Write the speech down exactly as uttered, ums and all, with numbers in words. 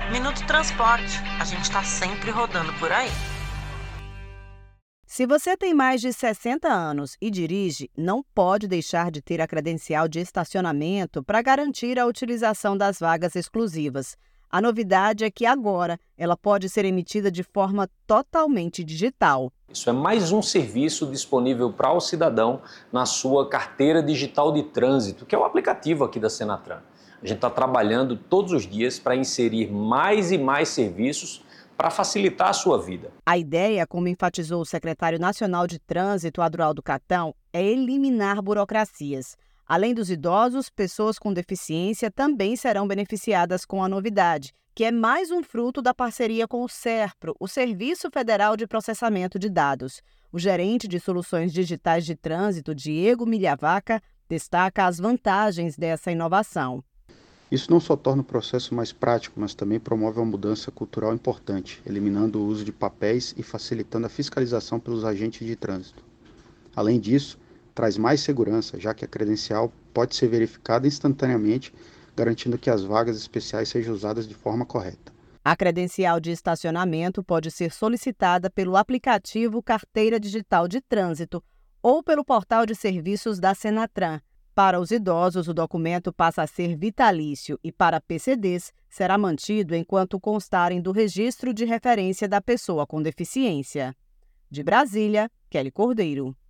Minuto Transporte, a gente está sempre rodando por aí. Se você tem mais de sessenta anos e dirige, não pode deixar de ter a credencial de estacionamento para garantir a utilização das vagas exclusivas. A novidade é que agora ela pode ser emitida de forma totalmente digital. Isso é mais um serviço disponível para o cidadão na sua carteira digital de trânsito, que é o aplicativo aqui da Senatran. A gente está trabalhando todos os dias para inserir mais e mais serviços para facilitar a sua vida. A ideia, como enfatizou o secretário nacional de Trânsito, Adroaldo Catão, é eliminar burocracias. Além dos idosos, pessoas com deficiência também serão beneficiadas com a novidade, que é mais um fruto da parceria com o SERPRO, o Serviço Federal de Processamento de Dados. O gerente de soluções digitais de trânsito, Diego Milhavaca, destaca as vantagens dessa inovação. Isso não só torna o processo mais prático, mas também promove uma mudança cultural importante, eliminando o uso de papéis e facilitando a fiscalização pelos agentes de trânsito. Além disso, traz mais segurança, já que a credencial pode ser verificada instantaneamente, garantindo que as vagas especiais sejam usadas de forma correta. A credencial de estacionamento pode ser solicitada pelo aplicativo Carteira Digital de Trânsito ou pelo portal de serviços da Senatran. Para os idosos, o documento passa a ser vitalício e para P C Ds será mantido enquanto constarem do registro de referência da pessoa com deficiência. De Brasília, Kelly Cordeiro.